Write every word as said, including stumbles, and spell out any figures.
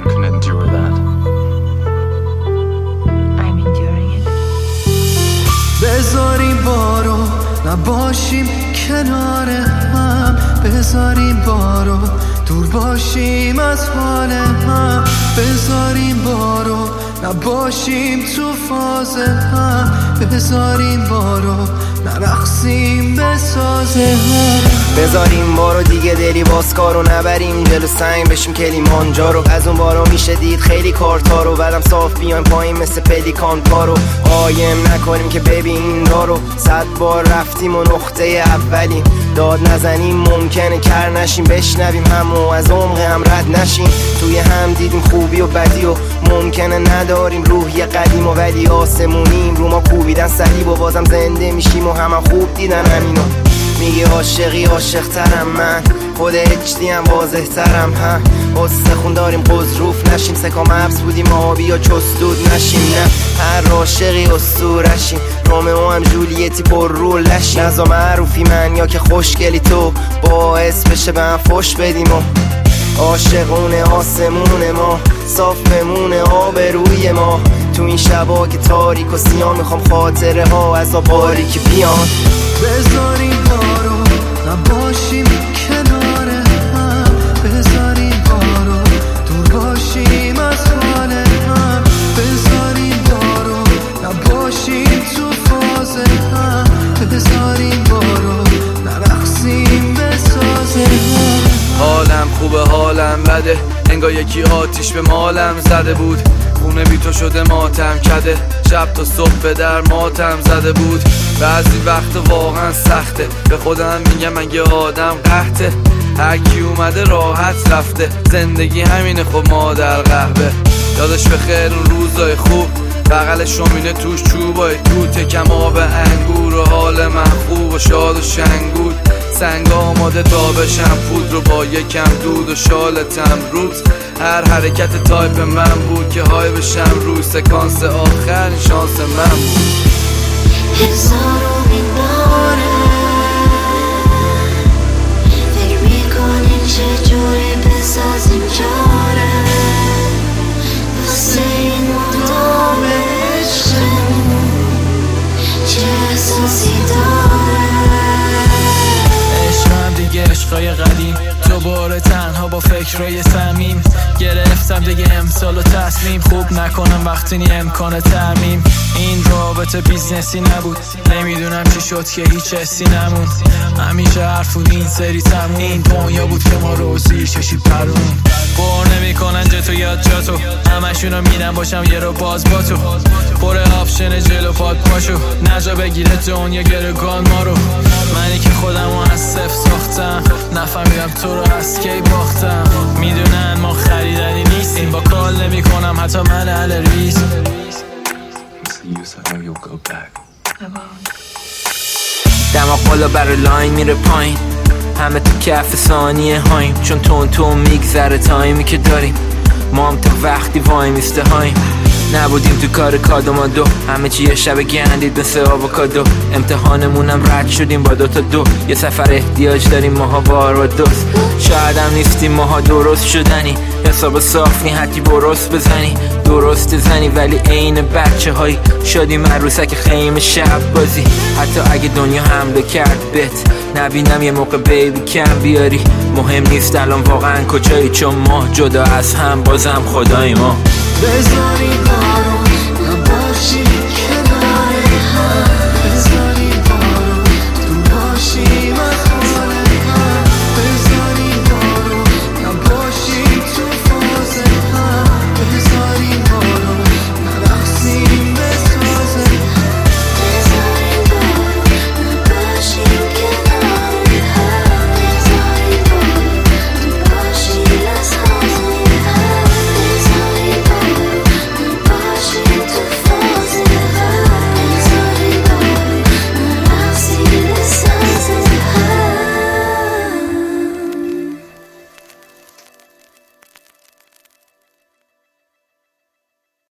can endure that. I'm enduring it. بذاریم بارو نباشیم کنار هم، بذاریم بارو دور باشیم از حال هم، بذاریم بارو نباشیم تو فاز هم، بذاریم بارو نرقصیم به ساز هم، بذاریم بارو دیگه دلی باز کارو نبریم جلو سنگ بشیم کلیمانجا رو. از اون بارو میشه دید خیلی کارتا رو، بعدم صاف بیایم پایین مثل پلیکان پارو. قایم نکنیم که ببین دارو، صد بار رفتیم و نقطه اولیم. داد نزنیم ممکنه کر نشیم، بشنویم همو از عمق هم رد نشیم. توی هم دیدیم خوبی و بدی و ممکنه نداریم روحی قدیم و ولی آسمونیم. رو ما کوبیدن صلیب و بازم زنده میشیم و همه خوب دیدن همینو. میگه عاشقی عاشق ترم من، خود اچ دی هم واضح ترم هم. استخون داریم قضروف نشیم، سکام حبس بودیم آبی یا چستود نشیم. نه هر عاشقی اسطورشیم، رومئو هم جولیتی پر رول نشیم. نزا معروفی من یا که خوشگلی تو، باعث بشه به هم فش بدیم و عاشقونه آسمون ما صاف بمونه آبروی ما. تو این شبا که تاریک و سیاه میخوام خاطره ها از آباری که بیان. بذاریم بارو نباشیم کنار هم، بذاریم بارو دور باشیم از حال هم، بذاریم بارو نباشیم تو فاز هم، بذاریم بارو نرقصیم به ساز هم. حالم خوبه حالم بده، انگار یکی آتیش به مالم زده بود. خونه بی تو شده ماتم کده، شب تا صبح به در ماتم زده بود. بعضی وقت واقعا سخته، به خودم میگم من یه آدم قحطه. هر کی اومده راحت رفته، زندگی همینه خب مادر قهوه. یادش بخیر اون روزای خوب، بغل شومینه توش چوبای توته کم آب انگور. و حال من خوب و شاد و شنگود، سنگ آماده تا بشم پود رو با یکم دود و شالتم روز. هر حرکت تایپ من بود که های بشم روی سکانس آخر شانس من بود. هزارو میباره فکر میکنیم چجوری بسازیم چاره واسه این مدام عشقمون چه احساسی داره. عشقم دیگه عشقای قدیم، دوباره تنها با فکرای صمیم. گرفتم دیگه امسال و تصمیم، خوب نکنم وقتی نی امکان ترمیم. این رابطه بیزنسی نبود، نمیدونم چی شد که هیچ حسی نموند. همیشه حرف بود این سری تموم، این دنیا بود که ما رو زیر چشی پرون. بر نمیکنن جتو یاد جاتو، همشونو میرم باشم یه رو باز با تو. پر آپشن جلو پاد پاشو، نجا بگیره دنیا گرگان ما رو. منی که خودمو از صفر ساختم، نفهمیدم تو رو از کی باختم. میدونن ما خریدنی نیستیم، با کال نمی کنم حتی من اهل ریز. دماغ بالا برای لاین میره پایین، همه تو کف ثانیه هاییم. چون تون تون میگذره تایمی که داریم، ما هم تا وقتی وای میسته هاییم. نبودیم تو کار کادو ما دو، همه چی یه شب گندید مثل آووکادو. امتحانمونم رد شدیم با دوتا دو، یه سفر احتیاج داریم ماها بار و دوست. شاید هم نیستیم ماها درست شدنی، حساب صافی حتی برست بزنی. درست زنی ولی عین بچه هایی شدیم عروسک خیمه شب بازی. حتی اگه دنیا حمله کرد بهت نبینم یه موقع بیبی کم بیاری. مهم نیست الان واقعا کجایی، چون ما جدا از هم بازم خدای ما. بذاریم بارو